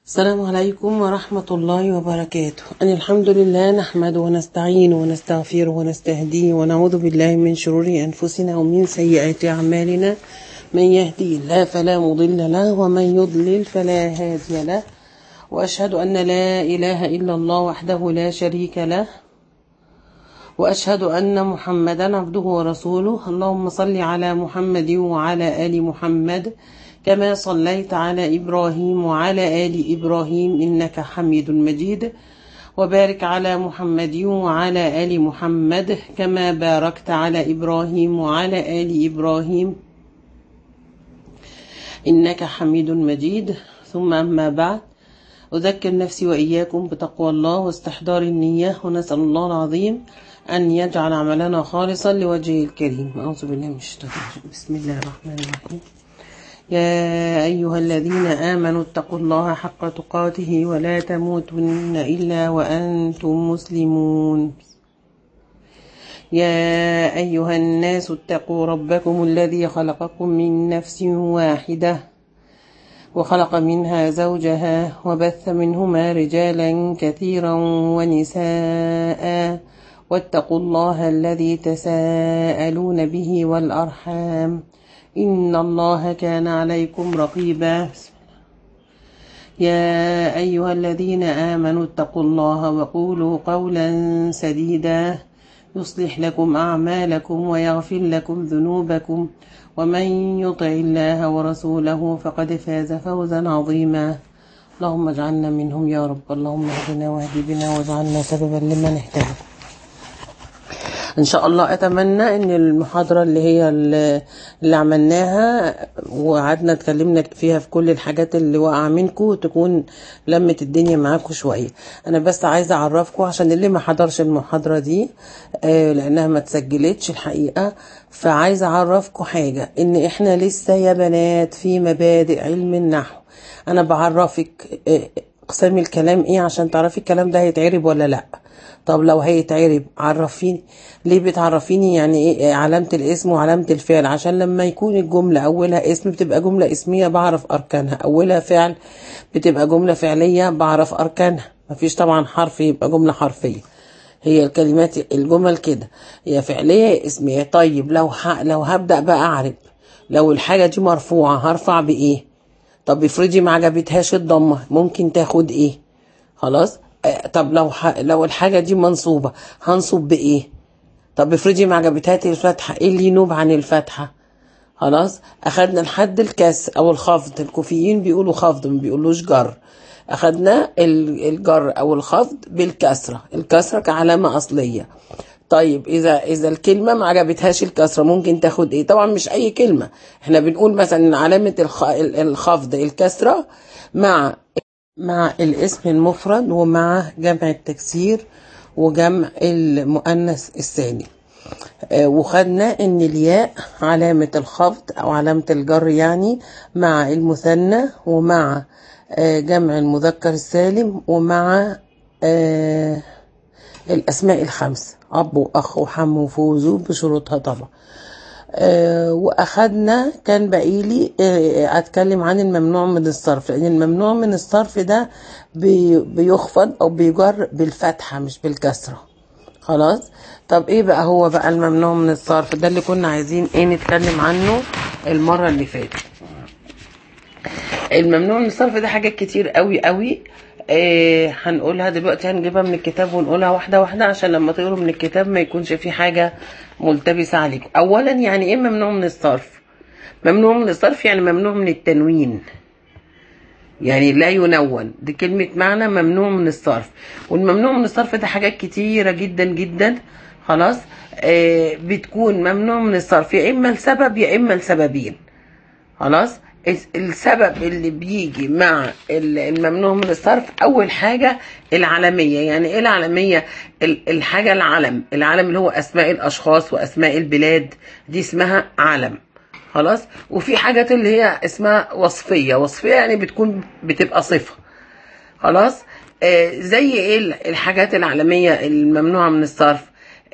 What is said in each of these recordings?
السلام عليكم ورحمة الله وبركاته. أن الحمد لله نحمده ونستعينه ونستغفره ونستهديه ونعوذ بالله من شرور أنفسنا ومن سيئات أعمالنا. من يهدي الله فلا مضل له ومن يضلل فلا هادي له، وأشهد أن لا إله إلا الله وحده لا شريك له، وأشهد أن محمدا عبده ورسوله. اللهم صل على محمد وعلى آل محمد كما صليت على إبراهيم وعلى آل إبراهيم إنك حميد مجيد، وبارك على محمد وعلى آل محمد كما باركت على إبراهيم وعلى آل إبراهيم إنك حميد مجيد. ثم أما بعد، أذكر نفسي وإياكم بتقوى الله واستحضار النية، ونسأل الله العظيم أن يجعل عملنا خالصا لوجهه الكريم. أعوذ بالله من الشيطان الرجيم. بسم الله الرحمن الرحيم. يا أيها الذين آمنوا اتقوا الله حق تقاته ولا تموتن إلا وأنتم مسلمون. يا أيها الناس اتقوا ربكم الذي خلقكم من نفس واحدة وخلق منها زوجها وبث منهما رجالا كثيرا ونساء، واتقوا الله الذي تساءلون به والأرحام إن الله كان عليكم رقيبا. يا أيها الذين آمنوا اتقوا الله وقولوا قولا سديدا يصلح لكم أعمالكم ويغفر لكم ذنوبكم، ومن يطع الله ورسوله فقد فاز فوزا عظيما. اللهم اجعلنا منهم يا رب. اللهم اهدنا واهد بنا واجعلنا سببا لمن اهتدى. ان شاء الله اتمنى ان المحاضرة اللي عملناها وقعدنا اتكلمنا فيها في كل الحاجات اللي وقع منكم تكون لمت الدنيا معاكم شوية. انا بس عايزة اعرفكم عشان اللي ما حضرش المحاضرة دي لانها ما تسجلتش الحقيقة، فعايزة اعرفكم حاجة، ان احنا لسه يا بنات في مبادئ علم النحو. انا بعرفك اقسام الكلام ايه عشان تعرفي الكلام ده هيتعرب ولا لا. طب لو هيتعرب عرفيني. ليه بتعرفيني؟ يعني ايه علامة الاسم وعلامة الفعل؟ عشان لما يكون الجملة اولها اسم بتبقى جملة اسمية بعرف اركانها، اولها فعل بتبقى جملة فعلية بعرف اركانها. مفيش طبعا حرف يبقى جملة حرفية. هي الكلمات الجمل كده يا فعلية يا اسمية. طيب لو هبدأ بقى اعرب، لو الحاجة دي مرفوعة هرفع بايه؟ طب افرضي ما عجبتهاش الضمة ممكن تاخد ايه؟ خلاص. طب لو الحاجة دي منصوبة هنصب بايه؟ طب افرضي ما عجبتهاش الفتحة، ايه اللي ينوب عن الفتحة؟ خلاص. اخدنا لحد الكسر او الخفض، الكوفيين بيقولوا خفض ما بيقولوش جر. اخدنا الجر او الخفض بالكسرة، الكسرة كعلامة اصلية. طيب اذا الكلمة ما عجبتهاش الكسرة ممكن تاخد ايه؟ طبعا مش اي كلمة، احنا بنقول مثلا علامة الخفض الكسرة مع الاسم المفرد ومع جمع التكسير وجمع المؤنث الثاني. وخدنا ان الياء علامة الخفض او علامة الجر يعني مع المثنى ومع جمع المذكر السالم ومع الاسماء الخمس، اب واخ وحم وفوز بشروطها طبعا. واخدنا كان بقيلي اتكلم عن الممنوع من الصرف، لان الممنوع من الصرف ده بيخفض او بيجر بالفتحة مش بالكسرة. خلاص. طب ايه بقى هو بقى الممنوع من الصرف ده اللي كنا عايزين نتكلم عنه المرة اللي فاتت؟ الممنوع من الصرف ده حاجات كتير قوي قوي هنقولها دلوقتي، هنجيبها من الكتاب ونقولها واحدة واحدة عشان لما تقروا من الكتاب ما يكونش في حاجة ملتبسة عليكم. اولا يعني ايه ممنوع من الصرف؟ ممنوع من الصرف يعني ممنوع من التنوين، يعني لا ينون، دي كلمة معنى ممنوع من الصرف. والممنوع من الصرف ده حاجات كتيرة جدا جدا. خلاص. بتكون ممنوع من الصرف يا اما لسبب يا اما لسببين. خلاص. السبب اللي بيجي مع الممنوع من الصرف اول حاجة العلمية. يعني ايه العلمية؟ الحاجة العلم اللي هو اسماء الاشخاص واسماء البلاد، دي اسمها علم. خلاص. وفي حاجات اللي هي اسمها وصفية يعني بتبقى صفة. خلاص. زي ايه الحاجات العلمية الممنوعة من الصرف؟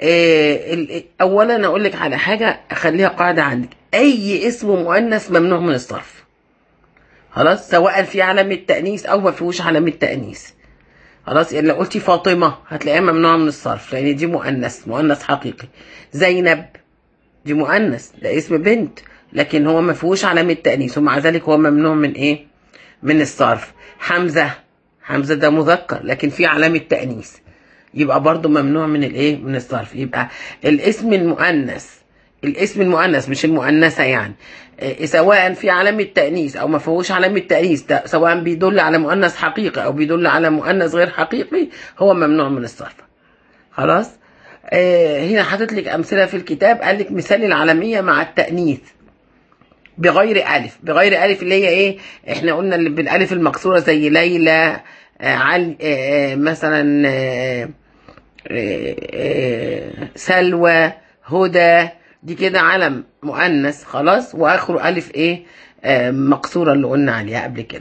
اولا اقول لك على حاجة اخليها قاعدة عندك، اي اسم مؤنث ممنوع من الصرف. خلاص، سواء في علامة تأنيث أو ما فيهوش علامة تأنيث. خلاص، يعني لو قلتي فاطمة هتلاقيها ممنوعة من الصرف لأن دي مؤنث حقيقي. زينب دي مؤنث، ده اسم بنت، لكن هو ما فيهوش علامة تأنيث ومع ذلك هو ممنوع من إيه؟ من الصرف. حمزة ده مذكر لكن فيه علامة تأنيث، يبقى برضو ممنوع من الإيه؟ من الصرف. يبقى الاسم المؤنث مش المؤنثة يعني، سواء في علامة تأنيث أو ما فيهوش علامة تأنيث، سواء بيدل على مؤنث حقيقي أو بيدل على مؤنث غير حقيقي، هو ممنوع من الصرف. خلاص. هنا حاطط لك أمثلة في الكتاب، قال لك مثال العالمية مع التأنيث بغير ألف. بغير ألف اللي هي إيه؟ إحنا قلنا اللي بالألف المكسورة زي ليلى، مثلا سلوى، هدى، دي كده علم مؤنث خلاص، واخره الف ايه؟ مقصوره اللي قلنا عليها قبل كده.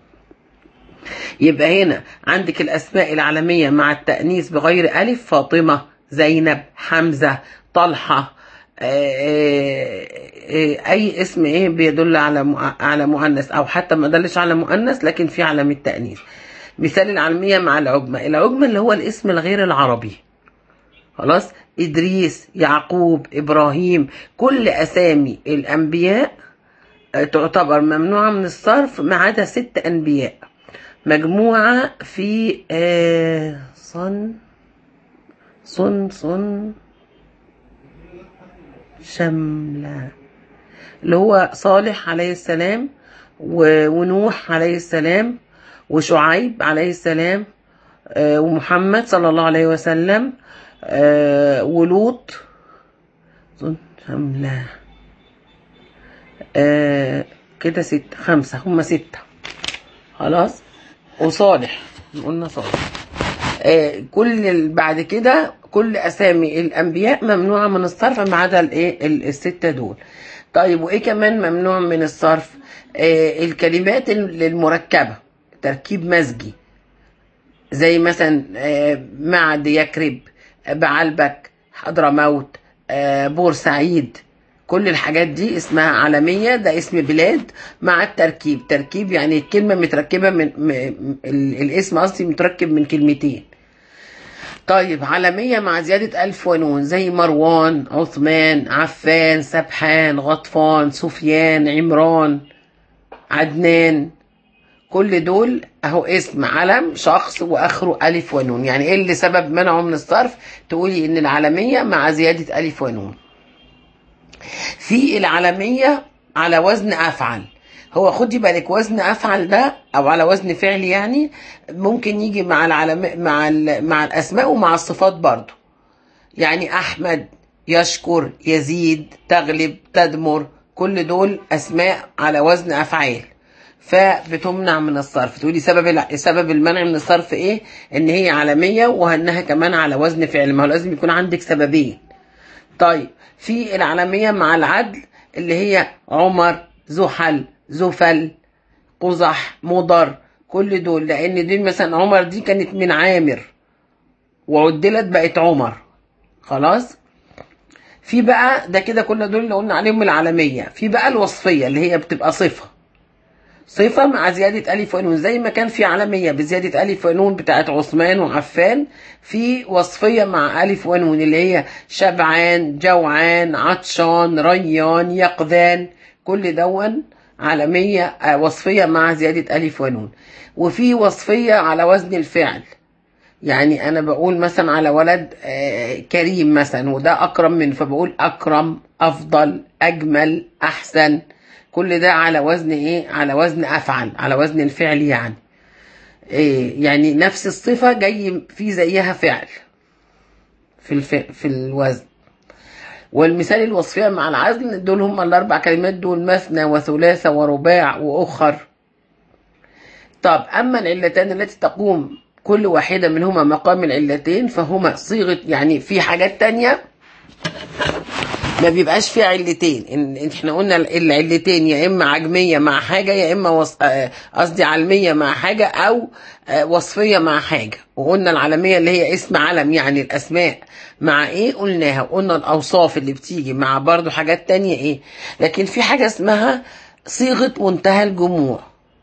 يبقى هنا عندك الاسماء العالميه مع التانيث بغير الف: فاطمه، زينب، حمزه، طلحه، اي اسم ايه بيدل على مؤنث او حتى ما دلش على مؤنث لكن في علامه تانيث. مثال العالميه مع العجمه. العجمه اللي هو الاسم الغير العربي. خلاص، إدريس، يعقوب، إبراهيم، كل أسامي الأنبياء تعتبر ممنوعة من الصرف ما عدا 6 أنبياء مجموعة في صن شملة، اللي هو صالح عليه السلام، ونوح عليه السلام، وشعيب عليه السلام، ومحمد صلى الله عليه وسلم، ولوط، شملة، كده 5 هم 6. خلاص، وصالح قلنا صالح. كل بعد كده كل اسامي الانبياء ممنوعه من الصرف ما عدا الايه؟ ال6 دول. طيب، وايه كمان ممنوع من الصرف؟ الكلمات المركبه تركيب مزجي، زي مثلا معد، يكرب، بعلبك، حضرموت، بورسعيد. كل الحاجات دي اسمها عالمية، ده اسم بلاد مع تركيب يعني الكلمة متركبة الاسم قصدي متركب من كلمتين. طيب، عالمية مع زيادة ألف ونون، زي مروان، عثمان، عفان، سبحان، غطفان، سفيان، عمران، عدنان. كل دول اهو اسم علم شخص واخره الف ونون. يعني ايه اللي سبب منعه من الصرف؟ تقولي ان العالمية مع زيادة الف ونون. في العالمية على وزن افعل. هو خدي بالك وزن افعل ده او على وزن فعل يعني ممكن يجي مع مع الاسماء ومع الصفات برضو. يعني احمد، يشكر، يزيد، تغلب، تدمر، كل دول اسماء على وزن افعال فبتمنع من الصرف. تقولي سبب المنع من الصرف ايه؟ ان هي عالمية وانها كمان على وزن فعل، ما هو لازم يكون عندك سببين. طيب، في العالمية مع العدل اللي هي عمر، زحل، زفل، قزح، مضر، كل دول لان دي مثلا عمر دي كانت من عامر وعدلت بقت عمر. خلاص. في بقى ده كده كل دول اللي قلنا عليهم العالمية. في بقى الوصفية اللي هي بتبقى صفة مع زيادة ألف ونون، زي ما كان في عالمية بزيادة ألف ونون بتاعت عثمان وعفان، في وصفية مع ألف ونون اللي هي شبعان، جوعان، عطشان، ريان، يقظان، كل دون عالمية وصفية مع زيادة ألف ونون. وفي وصفية على وزن الفعل، يعني أنا بقول مثلا على ولد كريم مثلا وده أكرم منه، فبقول أكرم، أفضل، أجمل، أحسن. كل ده على وزن ايه؟ على وزن افعل، على وزن الفعل يعني. يعني نفس الصفة جاي في زيها فعل في الوزن. والمثال الوصفية مع العزل دول هم الاربع كلمات دول: مثنى وثلاثة ورباع واخر. طب اما العلتان التي تقوم كل واحدة منهما مقام العلتين فهما صيغة، يعني في حاجات تانية ما بيبقاش فيها علتين. ان احنا قلنا العلتين يا اما عجميه مع حاجه يا اما قصدي علميه مع حاجه او وصفيه مع حاجه. وقلنا العلميه اللي هي اسم علم يعني الاسماء مع ايه قلناها، وقلنا الاوصاف اللي بتيجي مع برضو حاجات تانية ايه. لكن في حاجه اسمها صيغه منتهى الجموع.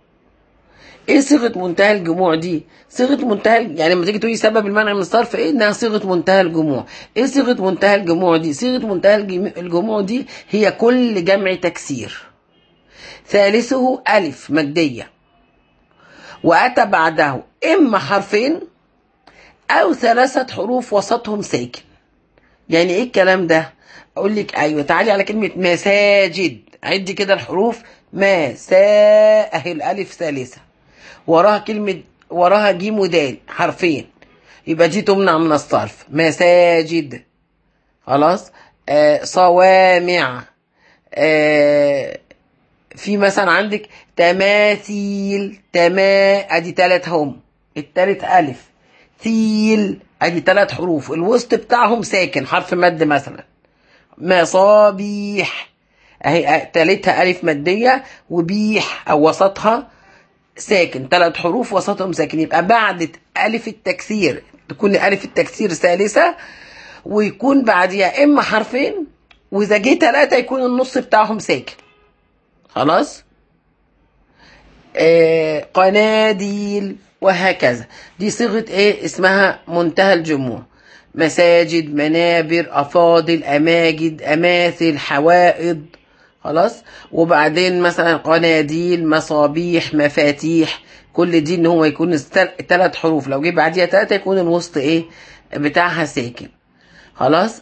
ايه صيغه منتهى الجموع دي؟ صيغه منتهى يعني لما تيجي تقولي سبب المنع من الصرف ايه؟ انها صيغه منتهى الجموع. ايه صيغه منتهى الجموع دي؟ صيغه منتهى الجموع دي هي كل جمع تكسير ثالثه الف ماديه واتى بعده اما حرفين او 3 حروف وسطهم ساكن. يعني ايه الكلام ده؟ اقول لك ايوه، تعالي على كلمه مساجد، عدي كده الحروف. اهي الالف ثالثه، وراها جيم ودال حرفين، يبقى دي تمنع من الصرف. مساجد، خلاص. صوامع. في مثلا عندك تماثيل، ادي 3 هم، التالت الف. ثيل ادي 3 حروف، الوسط بتاعهم ساكن حرف مد مثلا. مصابيح اهي تالتها الف ماديه، وبيح او وسطها ساكن، 3 حروف وسطهم ساكن. يبقى بعد الف التكسير تكون الف التكسير ثالثه، ويكون بعديها اما حرفين، واذا جه 3 يكون النص بتاعهم ساكن. خلاص. قناديل وهكذا. دي صيغه ايه؟ اسمها منتهى الجموع. مساجد، منابر، افاضل، اماجد، اماثل، حوائض. خلاص. وبعدين مثلا قناديل، مصابيح، مفاتيح. كل دي ان هو يكون 3 حروف، لو جه بعديها 3 يكون الوسط ايه بتاعها ساكن. خلاص.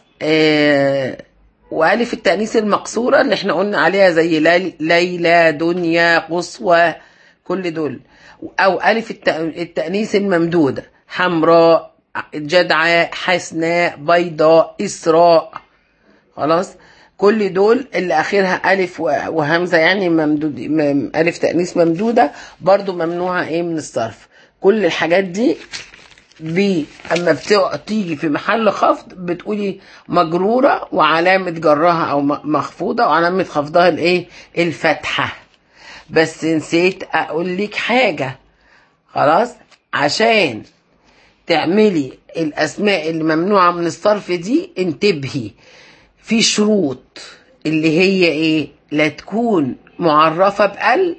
والف التأنيث المقصورة اللي احنا قلنا عليها زي ليلى، دنيا، قصوى، كل دول. او الف التأنيث الممدودة، حمراء، جدعاء، حسناء، بيضاء، اسراء. خلاص. كل دول اللي اخرها الف وهمزه يعني ممدود، الف تأنيث ممدوده، برضو ممنوعه ايه من الصرف. كل الحاجات دي اما بتيجي في محل خفض بتقولي مجروره، وعلامه جرها او مخفوضه، وعلامه خفضها الايه؟ الفتحه. بس نسيت اقول لك حاجه. خلاص. عشان تعملي الاسماء اللي ممنوعه من الصرف دي انتبهي، في شروط اللي هي ايه؟ لا تكون معرفه بال،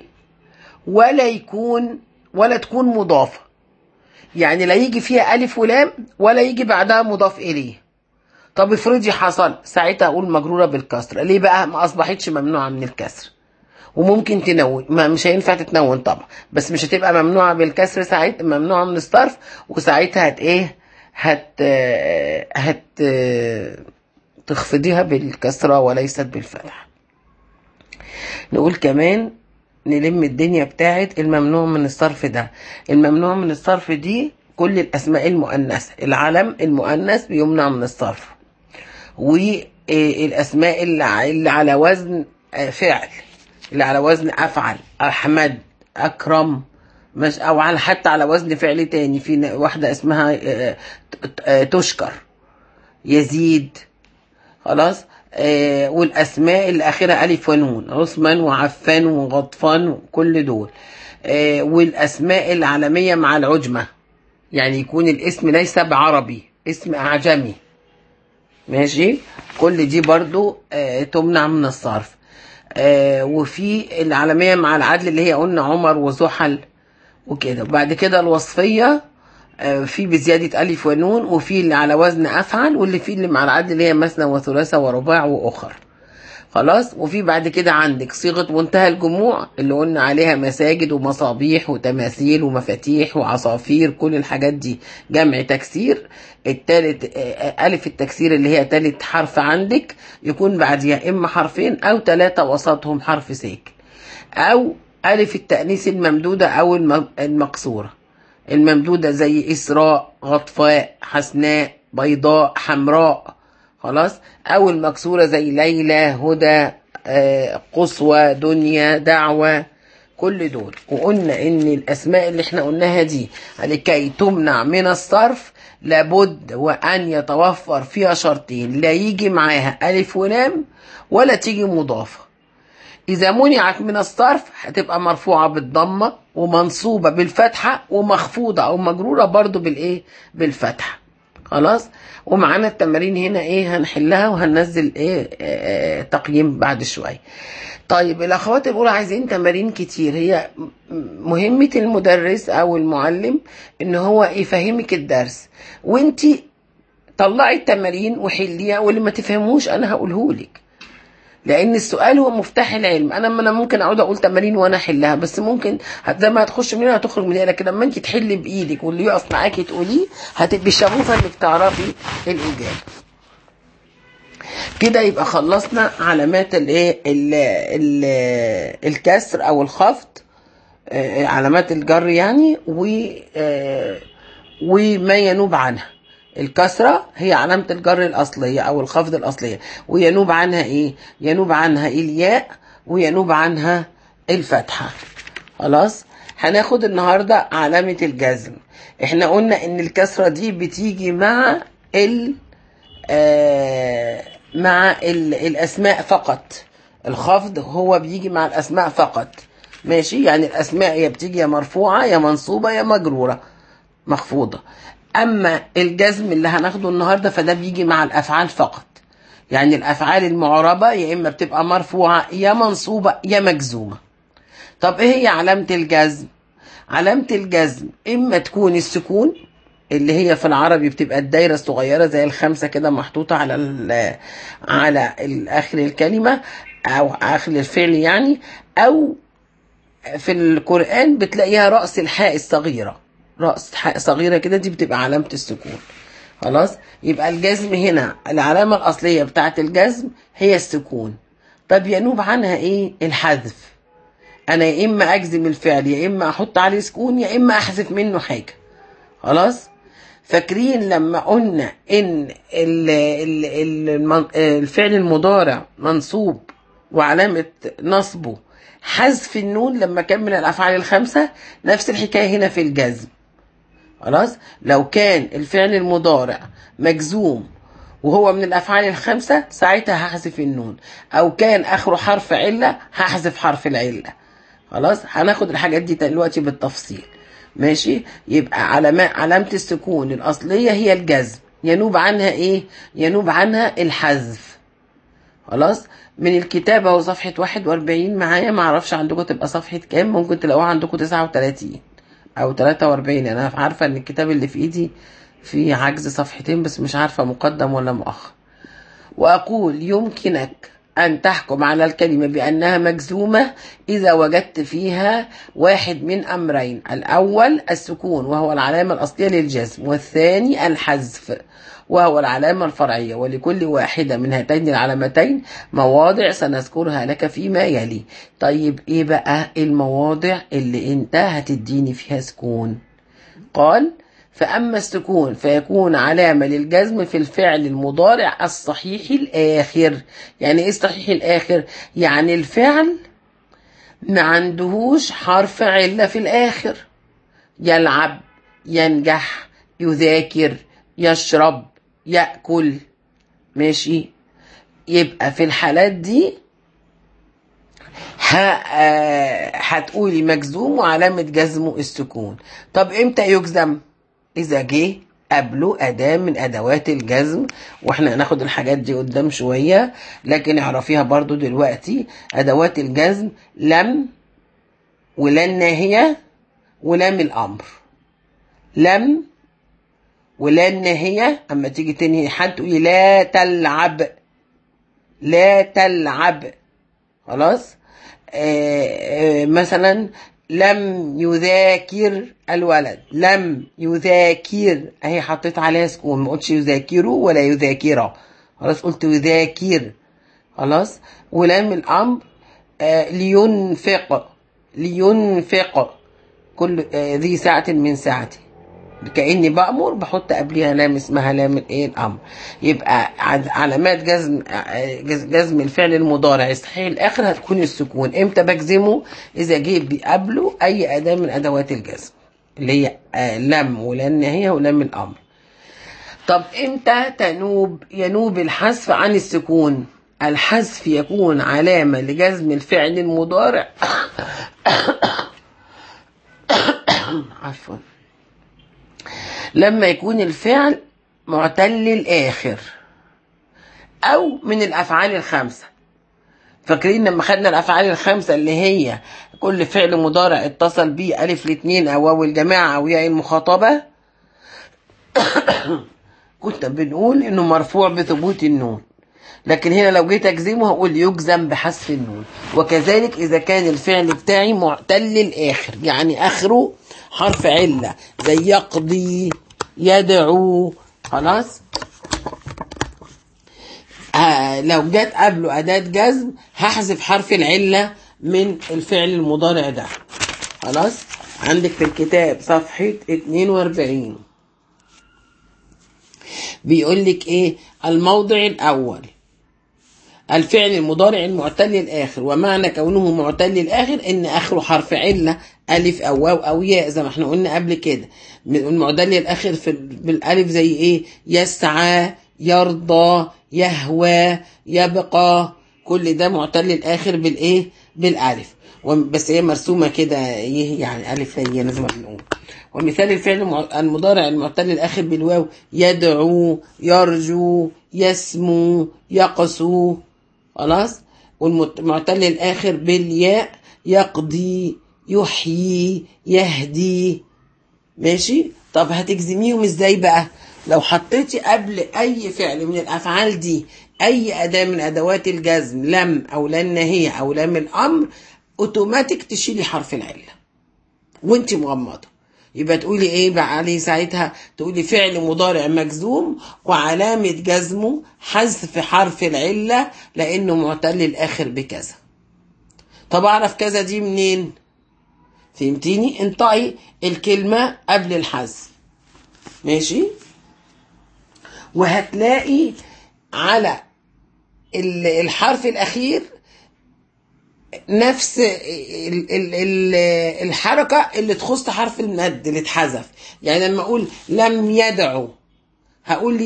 ولا تكون مضافه. يعني لا يجي فيها الف ولام، ولا يجي بعدها مضاف اليه. طب افرضي حصل، ساعتها اقول مجروره بالكسر. ليه بقى؟ ما اصبحتش ممنوعه من الكسر. وممكن تنون، مش هينفع تتنون طبعا، بس مش هتبقى ممنوعه بالكسر، ساعتها ممنوعه من الصرف، وساعتها تخفضيها بالكسره وليست بالفتح. نقول كمان، نلم الدنيا بتاعت الممنوع من الصرف ده. الممنوع من الصرف دي كل الاسماء المؤنثه، العلم المؤنث بيمنع من الصرف، والاسماء اللي على وزن فعل، اللي على وزن افعل، احمد، اكرم، مش او حتى على وزن فعل تاني. في واحده اسمها تشكر، يزيد. خلاص. والاسماء اللي اخرها الف ونون، عثمان وعفان وغطفان، كل دول. والاسماء العالميه مع العجمه، يعني يكون الاسم ليس بعربي، اسم اعجمي. ماشي. كل دي برضو تمنع من الصرف. وفي العالميه مع العدل اللي هي قلنا عمر وزحل وكده. وبعد كده الوصفيه في بزيادة ألف ونون، وفي اللي على وزن أفعل، واللي في اللي مع العدل اللي هي مثنى وثلاثة ورباع وأخر. خلاص. وفي بعد كده عندك صيغة منتهى الجموع اللي قلنا عليها مساجد ومصابيح وتماثيل ومفاتيح وعصافير، كل الحاجات دي جمع تكسير. التالت ألف التكسير اللي هي تالت حرف عندك يكون بعدها إما حرفين أو 3 وسطهم حرف ساكن، أو ألف التأنيث الممدودة أو المقصورة. الممدودة زي إسراء، غطفاء، حسناء، بيضاء، حمراء. خلاص. أو المكسورة زي ليلى، هدى، قصوى، دنيا، دعوة، كل دول. وقلنا إن الأسماء اللي احنا قلناها دي لكي تمنع من الصرف لابد وأن يتوفر فيها شرطين: لا يجي معاها ألف ولام، ولا تيجي مضافة. إذا منعت من الصرف هتبقى مرفوعة بالضمة، ومنصوبة بالفتحة، ومخفوضة أو مجرورة برضو بالإيه؟ بالفتحة. خلاص. ومعانا التمارين هنا ايه هنحلها وهننزل تقييم بعد شويه. طيب الاخوات الاولى عايزين تمارين كتير. هي مهمه المدرس او المعلم ان هو يفهمك الدرس، وانتي طلعي التمارين وحليها، واللي ما تفهموش انا هقولهولك، لان السؤال هو مفتاح العلم. انا ممكن اقعد اقول تمارين وانا احلها، بس ممكن زي ما هتخش منها هتخرج منها، لكن لما انت تحلي بايدك واللي يقف معاكي تقوليه هتبقي شغوفه انك تعرفي الاجابه. كده يبقى خلصنا علامات الكسر او الخفض، علامات الجر يعني، وما ينوب عنها. الكسرة هي علامة الجر الأصلية أو الخفض الأصلية، وينوب عنها إيه؟ ينوب عنها الياء، وينوب عنها الفتحة. خلاص. هناخد النهاردة علامة الجزم. احنا قلنا إن الكسرة دي بتيجي مع الأسماء فقط. الخفض هو بيجي مع الأسماء فقط، ماشي؟ يعني الأسماء يا بتيجي يا مرفوعة يا منصوبة يا مجرورة مخفوضة. أما الجزم اللي هناخده النهاردة فده بيجي مع الأفعال فقط. يعني الأفعال المعربة يا إما بتبقى مرفوعة يا منصوبة يا مجزومة. طب إيه هي علامة الجزم؟ علامة الجزم إما تكون السكون، اللي هي في العربي بتبقى الدايرة الصغيرة زي الخمسة كده محطوطة على آخر الكلمة أو آخر الفعل يعني، أو في القرآن بتلاقيها رأس الحاء الصغيرة، رأس حاء صغيرة كده، دي بتبقى علامة السكون. خلاص. يبقى الجزم هنا العلامة الأصلية بتاعة الجزم هي السكون. طب ينوب عنها إيه؟ الحذف. أنا يا إما أجزم الفعل يا إما أحط عليه سكون يا إما أحذف منه حاجة. خلاص. فاكرين لما قلنا إن الفعل المضارع منصوب وعلامة نصبه حذف النون لما كان من الأفعال الخمسة؟ نفس الحكاية هنا في الجزم. خلاص. لو كان الفعل المضارع مجزوم وهو من الأفعال الخمسة ساعتها هحذف النون، أو كان آخره حرف علة هحذف حرف العلة. خلاص. هناخد الحاجات دي دلوقتي بالتفصيل، ماشي؟ يبقى علامة السكون الأصلية هي الجزم. ينوب عنها إيه؟ ينوب عنها الحذف. خلاص. من الكتاب اهو صفحة 41 معايا، معرفش عندكم تبقى صفحة كام، ممكن تلاقوها عندكم 39 أو 43. أنا عارفة إن الكتاب اللي في إيدي فيه عجز صفحتين، بس مش عارفة مقدم ولا مؤخر. وأقول يمكنك أن تحكم على الكلمة بأنها مجزومة إذا وجدت فيها واحد من أمرين: الأول السكون وهو العلامة الأصلية للجزم، والثاني الحذف وهو العلامة الفرعية، ولكل واحدة من هاتين العلامتين مواضع سنذكرها لك فيما يلي. طيب إيه بقى المواضع اللي أنت هتديني فيها سكون؟ قال: فأما السكون فيكون علامة للجزم في الفعل المضارع الصحيح الآخر. يعني إيه الصحيح الآخر؟ يعني الفعل ما عندهوش حرف علة في الآخر: يلعب، ينجح، يذاكر، يشرب، يأكل، ماشي؟ يبقى في الحالات دي هتقولي مجزوم وعلامة جزمه السكون. طب امتى يجزم؟ إذا جه قبله أداة من أدوات الجزم، وإحنا هناخد الحاجات دي قدام شوية، لكن اعرفيها برضو دلوقتي. أدوات الجزم لم، ولا الناهية، ولام الأمر. لم ولا الناهية، أما تيجي تنهي حد تقولي لا تلعب، لا تلعب. خلاص. مثلا لم يذاكر الولد، لم يذاكر اهي حطيت عليها سكون، ما قلتش يذاكروا ولا يذاكرا، خلاص قلت يذاكر. خلاص. ولام الامر لينفق، لينفق كل ذي ساعة من ساعتي، كأني بأمر بحط قبلها لام اسمها لام الايه الامر. يبقى علامات جزم الفعل المضارع الصحيح الاخر هتكون السكون. امتى بجزمه؟ اذا جه قبله اي اداه من ادوات الجزم اللي هي لم ولا النهايه ولام الامر. طب امتى ينوب الحذف عن السكون؟ الحذف يكون علامه لجزم الفعل المضارع عفوا لما يكون الفعل معتل الآخر أو من الأفعال الخمسة. فاكرين لما خدنا الأفعال الخمسة اللي هي كل فعل مضارع اتصل بيه ألف الاثنين أو واو الجماعة أو ياء المخاطبة، كنت بنقول إنه مرفوع بثبوت النون، لكن هنا لو جيت أجزمه هقول يجزم بحذف النون. وكذلك إذا كان الفعل بتاعي معتل الآخر، يعني آخره حرف علة زي يقضي، يدعو، خلاص، لو جت قبله أداة جزم هحذف حرف العلة من الفعل المضارع ده. خلاص، عندك في الكتاب صفحة 42 بيقول لك ايه؟ الموضع الأول الفعل المضارع المعتل الآخر، ومعنى كونه معتل الآخر إن آخره حرف علة ألف أو واو أو ياء زي ما احنا قلنا قبل كده. المعتل الآخر بالألف زي إيه؟ يسعى، يرضى، يهوى، يبقى، كل ده معتل الآخر بالإيه؟ بالألف، بس هي مرسومة كده يعني ألف هي لازم نقول. ومثال الفعل المضارع المعتل الآخر بالواو يدعو، يرجو، يسمو، يقسو، خلاص. والمعتل الآخر بالياء يقضي، يحيي، يهدي. ماشي؟ طب هتجزميهم ازاي بقى؟ لو حطيتي قبل أي فعل من الأفعال دي أي أداة من أدوات الجزم، لم أو لن هي أو لام الأمر، أوتوماتيك تشيلي حرف العلة وانت مغمضة. يبقى تقولي ايه بقى عليه ساعتها؟ تقولي فعل مضارع مجزوم وعلامة جزمه حذف حرف العلة لانه معتل الاخر بكذا. طب اعرف كذا دي منين؟ فهمتيني؟ انطقي الكلمة قبل الحذف، ماشي؟ وهتلاقي على الحرف الاخير نفس الحركة اللي تخص حرف المد اللي اتحذف. يعني لما اقول لم يدعو هقول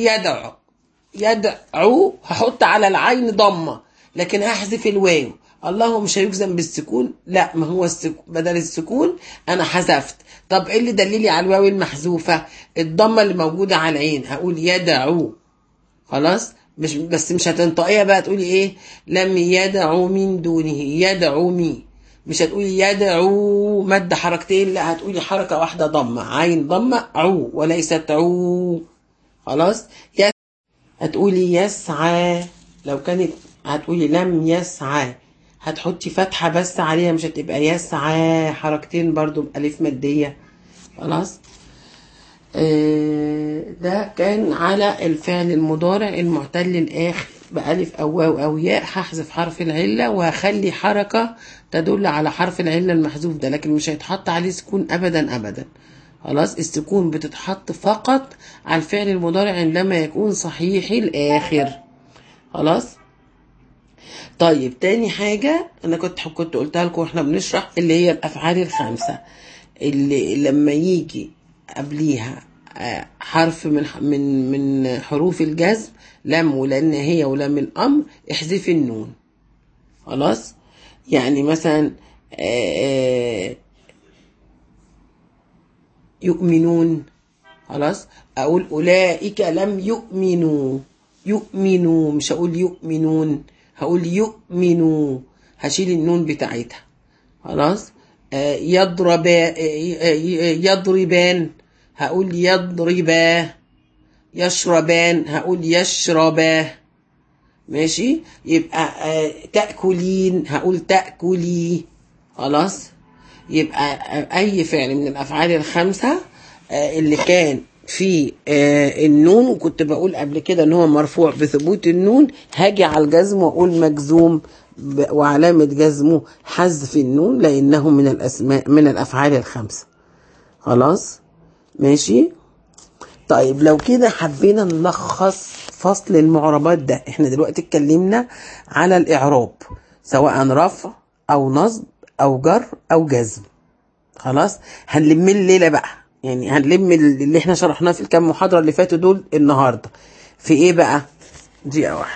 يدعو هحط على العين ضمة، لكن هحذف الواو. الله مش هيجزم بالسكون، لا، ما هو بدل السكون انا حذفت. طب ايه اللي دليلي على الواو المحذوفة؟ الضمة اللي موجودة على العين، هقول يدعو، خلاص. مش هتنطقيها بقى تقولي ايه؟ لم يدعو من دونه، يدعو مي. مش هتقولي يدعو مد حركتين، لا، هتقولي حركة واحدة ضمة، عين ضمة، عو وليست عو، خلاص. هتقولي يسعى، لو كانت هتقولي لم يسعى هتحطي فتحة بس عليها، مش هتبقى يسعى حركتين برضو بألف مادية، خلاص. ده كان على الفعل المضارع المعتل الآخر بألف أو واو أو ياء. هحذف حرف العلة وهخلي حركة تدل على حرف العلة المحذوف ده، لكن مش هيتحط عليه سكون أبدا أبدا، خلاص. السكون بتتحط فقط على الفعل المضارع عندما يكون صحيح الآخر، خلاص. طيب تاني حاجة أنا كنت قلتها لكم واحنا بنشرح، اللي هي الأفعال الخمسة اللي لما يجي قبليها حرف من حروف الجزم، لم ولن هي ولام الأمر، احذفي النون، خلاص. يعني مثلا يؤمنون، خلاص. أقول أولئك لم يؤمنوا، مش هقول يؤمنون، هقول يؤمنوا، هشيل النون بتاعتها، خلاص. يضربان هقول يضربا، يشربان هقول يشربا، ماشي. يبقى تأكلين هقول تأكلي، خلاص. يبقى أي فعل من الأفعال الخمسة اللي كان في النون، وكنت بقول قبل كده ان هو مرفوع بثبوت النون، هاجي على الجزم واقول مجزوم وعلامة جزمه حذف النون لانه من الاسماء من الافعال الخمسة، خلاص، ماشي. طيب لو كده حبينا نلخص فصل المعربات ده، احنا دلوقتي اتكلمنا على الاعراب سواء رفع او نصب او جر او جزم، خلاص. هنلم الليلة بقى، يعني هنلم اللي احنا شرحناه في الكام محاضرة اللي فاتوا دول النهاردة في ايه بقى؟ دقيقة واحدة.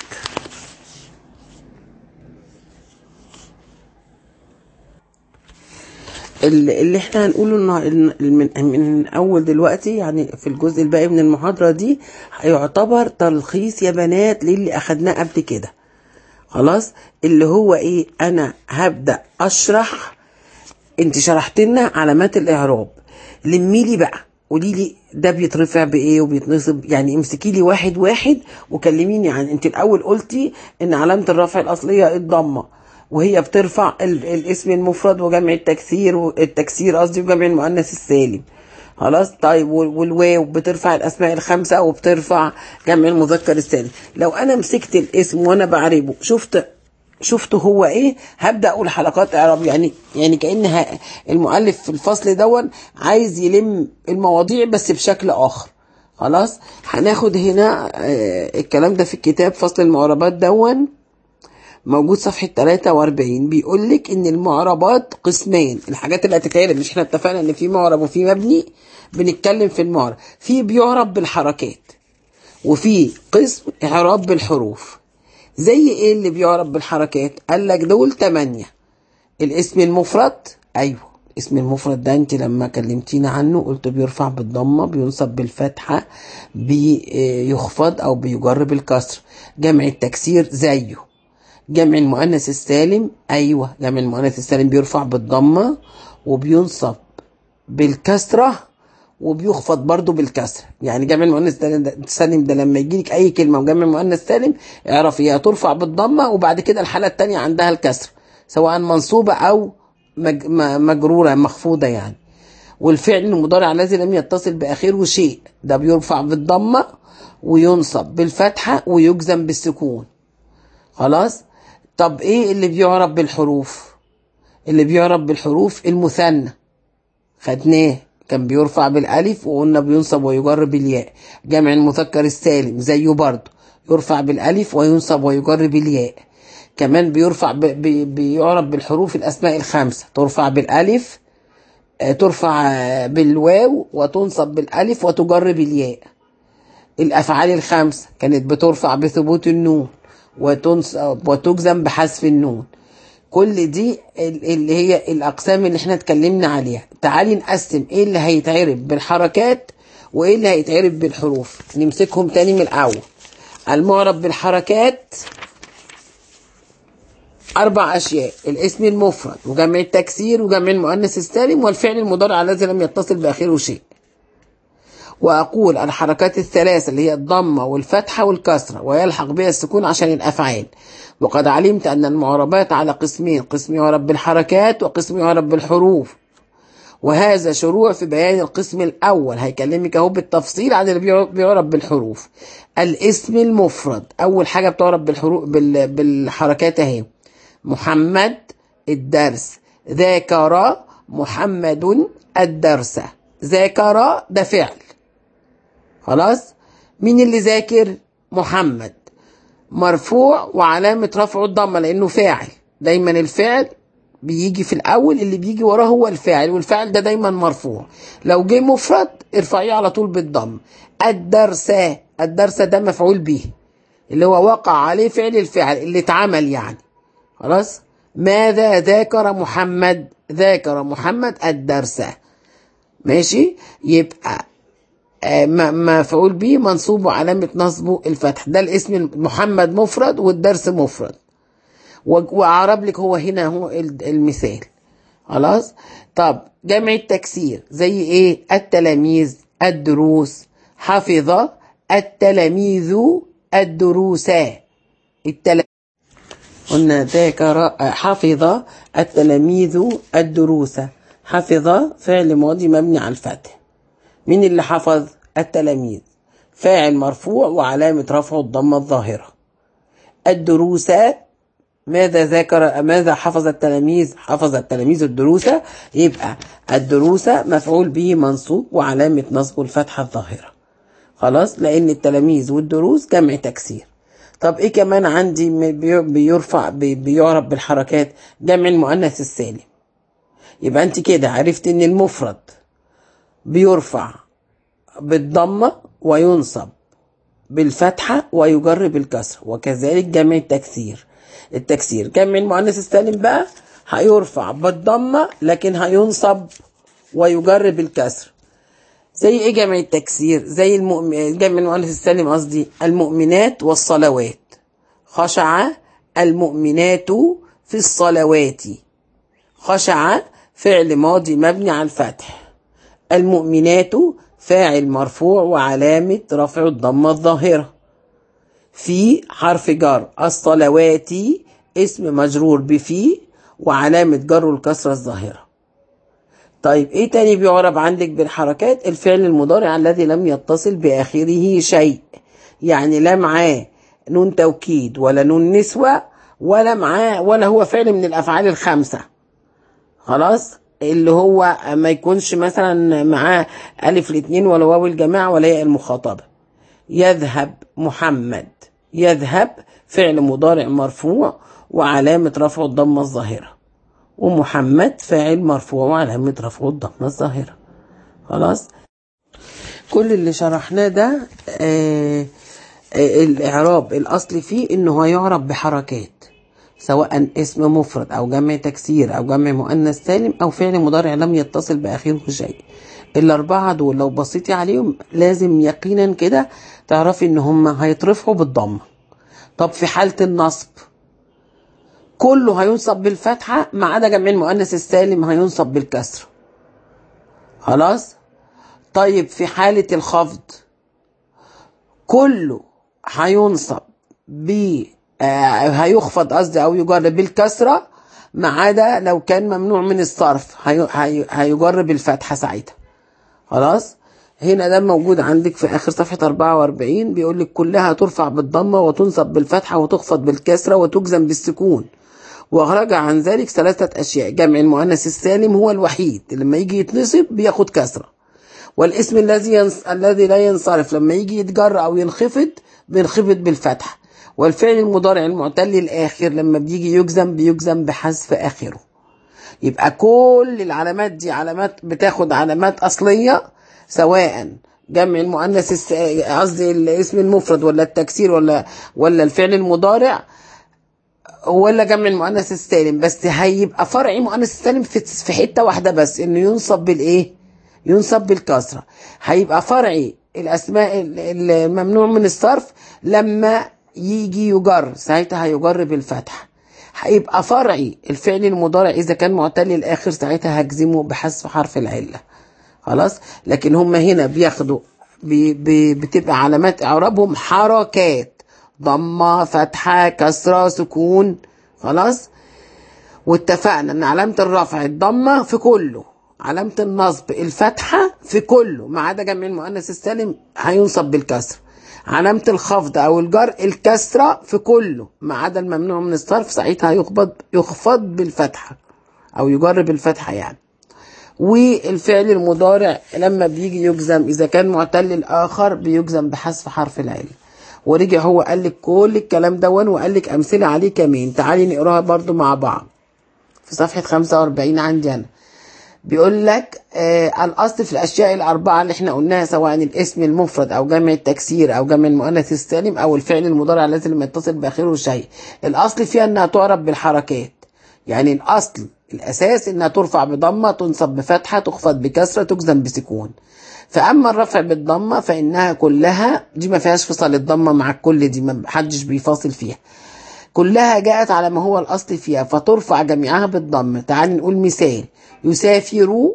اللي احنا هنقوله من اول دلوقتي، يعني في الجزء الباقي من المحاضرة دي، هيعتبر تلخيص يا بنات للي اخدناه قبل كده. خلاص، اللي هو ايه، انا هبدأ اشرح. انت شرحت لنا علامات الاعراب، لمي لي بقى، قولي لي ده بيترفع بايه وبيتنصب، يعني امسكي لي واحد واحد وكلميني عن. انت الاول قلتي ان علامة الرفع الاصلية الضمة، وهي بترفع الاسم المفرد وجمع التكسير قصدي وجمع المؤنث السالم. خلاص طيب، والواو بترفع الاسماء الخمسة وبترفع جمع المذكر السالم. لو انا مسكت الاسم وانا بعربه شفته هو ايه، هبدا اقول حلقات اعراب، يعني كأن المؤلف في الفصل دون عايز يلم المواضيع بس بشكل اخر. خلاص، هناخد هنا الكلام ده في الكتاب فصل المعربات دون موجود صفحة 43. بيقول لك ان المعربات قسمين، الحاجات اللي هتتعرب، مش احنا اتفقنا ان في معرب وفي مبني؟ بنتكلم في المعرب، في بيعرب بالحركات وفي قسم اعراب بالحروف. زي ايه اللي بيعرب بالحركات؟ قال لك دول 8. الاسم المفرد، ايوه اسم المفرد ده انت لما كلمتينا عنه قلت بيرفع بالضمه، بينصب بالفتحه، بيخفض او بيجر بالكسر. جمع التكسير زيه. جمع المؤنث السالم، ايوه جمع المؤنث السالم بيرفع بالضمه وبينصب بالكسره وبيخفض برضو بالكسر. يعني جمع المؤنث السالم ده لما يجيلك اي كلمه وجمع المؤنث سالم اعرفي هي ترفع بالضمه، وبعد كده الحاله الثانيه عندها الكسر، سواء منصوبه او مجروره مخفوضه يعني. والفعل المضارع الذي لم يتصل باخره شيء ده بيرفع بالضمه وينصب بالفتحه ويجزم بالسكون. خلاص. طب ايه اللي بيعرب بالحروف؟ اللي بيعرب بالحروف المثنى، خدناه كان بيرفع بالالف وقلنا بينصب ويجر بالياء. جمع المذكر السالم زيه برضه يرفع بالالف وينصب ويجر بالياء. كمان بيرفع بيعرب بالحروف الاسماء الخمسه، ترفع بالالف، ترفع بالواو وتنصب بالالف وتجر بالياء. الافعال الخمسه كانت بترفع بثبوت النون وتنصب وتجزم بحذف النون. كل دي اللي هي الأقسام اللي احنا اتكلمنا عليها. تعالي نقسم ايه اللي هيتعرب بالحركات وايه اللي هيتعرب بالحروف. نمسكهم تاني من الأول. المعرب بالحركات 4 أشياء: الاسم المفرد وجمع التكسير وجمع المؤنث السالم والفعل المضارع الذي لم يتصل بآخره شيء. وأقول الحركات الثلاثة اللي هي الضمة والفتحة والكسرة ويلحق بها السكون عشان الأفعال. وقد علمت أن المعربات على قسمين: قسم يعرب بالحركات وقسم يعرب بالحروف، وهذا شروع في بيان القسم الأول. هيكلمك اهو بالتفصيل عن اللي بيعرب بالحروف. الاسم المفرد أول حاجة بتعرب بالحروف بالحركات اهي: محمد الدرس، ذاكر محمد الدرس. ذاكر ده فعل، خلاص. مين اللي ذاكر؟ محمد، مرفوع وعلامة رفعه الضمة لأنه فاعل. دايما الفعل بيجي في الأول، اللي بيجي وراه هو الفاعل، والفاعل ده دايما مرفوع. لو جه مفرد ارفعيه على طول بالضم. الدرس، الدرس ده مفعول به اللي هو وقع عليه فعل الفعل اللي اتعمل يعني. خلاص. ماذا ذاكر محمد؟ ذاكر محمد الدرس. ماشي، يبقى مفعول به منصوب وعلامة نصبه الفتح. ده الاسم محمد مفرد والدرس مفرد. وأعرب لك هو هنا هو المثال. خلاص. طب جمع التكسير زي ايه؟ التلاميذ، الدروس. حفظ التلاميذ الدروس. قلنا ذاكر، حفظ التلاميذ الدروس. حفظ فعل ماضي مبني على الفتح. مين اللي حفظ؟ التلاميذ، فاعل مرفوع وعلامة رفعه الضمة الظاهرة. الدروس، ماذا ذاكر؟ ماذا حفظ التلاميذ؟ حفظ التلاميذ الدروس. يبقى الدروس مفعول به منصوب وعلامة نصبه الفتحة الظاهرة. خلاص، لأن التلاميذ والدروس جمع تكسير. طب ايه كمان عندي بيرفع بيعرب بالحركات؟ جمع المؤنث السالم. يبقى انت كده عرفت ان المفرد بيرفع بالضمة وينصب بالفتحة ويجر بالكسر، وكذلك جمع التكسير. جمع المؤنث السالم بقى هيرفع بالضمة لكن هينصب ويجر بالكسر. زي ايه جمع التكسير؟ زي جمع المؤنث السالم قصدي المؤمنات والصلوات. خشع المؤمنات في الصلوات. خشع فعل ماضي مبني على الفتح. المؤمنات فاعل مرفوع وعلامة رفع الضمة الظاهرة. في حرف جر. الصلوات اسم مجرور بفي وعلامة جر الكسرة الظاهرة. طيب ايه تاني بيعرب عندك بالحركات؟ الفعل المضارع الذي لم يتصل بآخره شيء، يعني لا معاه نون توكيد ولا نون نسوة ولا معاه ولا هو فعل من الأفعال الخمسة. خلاص، اللي هو ما يكونش مثلا معاه ألف الاثنين ولا واو الجماعة ولا ياء المخاطبة. يذهب محمد. يذهب فعل مضارع مرفوع وعلامة رفعه الضمة الظاهرة، ومحمد فاعل مرفوع وعلامة رفعه الضمة الظاهرة. خلاص، كل اللي شرحناه ده الإعراب الأصلي فيه إنه هيعرب بحركات، سواء اسم مفرد أو جمع تكسير أو جمع مؤنث سالم أو فعل مضارع لم يتصل بآخره شيء. الأربعة دول لو بصيتي عليهم لازم يقينا كده تعرفي إن هم هيترفعوا بالضمة. طب في حالة النصب كله هينصب بالفتحة ما عدا جمع المؤنث السالم هينصب بالكسر. خلاص. طيب في حالة الخفض كله هينصب هيخفض قصدي او يجر بالكسرة ما عدا لو كان ممنوع من الصرف هيجر بالفتحة ساعتها. خلاص. هنا ده موجود عندك في اخر صفحة 44 بيقول لك كلها ترفع بالضمة وتنصب بالفتحة وتخفض بالكسرة وتجزم بالسكون، وخرج عن ذلك ثلاثة أشياء. جمع المؤنث السالم هو الوحيد لما يجي يتنصب بياخد كسرة، والاسم الذي لا ينصرف لما يجي يتجر أو ينخفض بينخفض بالفتح، والفعل المضارع المعتل الآخر لما بيجي بيجزم بحذف آخره. يبقى كل العلامات دي علامات بتاخد علامات أصلية، سواء جمع المؤنث قصدي الاسم المفرد ولا التكسير ولا الفعل المضارع ولا جمع المؤنث السالم، بس هيبقى فرعي مؤنث السالم في حته واحده بس، انه ينصب بالايه؟ ينصب بالكسره. هيبقى فرعي الاسماء الممنوع من الصرف لما يجي يجر ساعتها هيجر بالفتح. هيبقى فرعي الفعل المضارع اذا كان معتل الاخر ساعتها هجزمه بحذف حرف العله. خلاص. لكن هم هنا بياخدوا بتبقى علامات اعرابهم حركات، ضمة فتحة كسرة سكون. خلاص. واتفقنا ان علامة الرفع الضمة في كله، علامة النصب الفتحة في كله ما عدا جمع المؤنث السالم هينصب بالكسر، علامة الخفض او الجر الكسرة في كله ما عدا الممنوع من الصرف ساعتها يخفض بالفتحة او يجر بالفتحة يعني. والفعل المضارع لما بيجي يجزم اذا كان معتل الاخر بيجزم بحذف حرف العله. ورجع هو قال لك كل الكلام دون وقال لك امثله عليه كمان. تعالي نقراها برضو مع بعض في صفحه 45 عندي انا. بيقول لك الاصل في الاشياء الاربعه اللي احنا قلناها سواء الاسم المفرد او جمع التكسير او جمع المؤنث السالم او الفعل المضارع الذي لم يتصل باخره شيء، الاصل فيها انها تعرب بالحركات. يعني الاصل الاساس انها ترفع بضمه تنصب بفتحه تخفض بكسره تجزم بسكون. فاما الرفع بالضمه فانها كلها دي ما فيهاش فصل، الضمه مع الكل دي ما حدش بيفاصل فيها، كلها جاءت على ما هو الاصل فيها فترفع جميعها بالضمه. تعالي نقول مثال. يسافر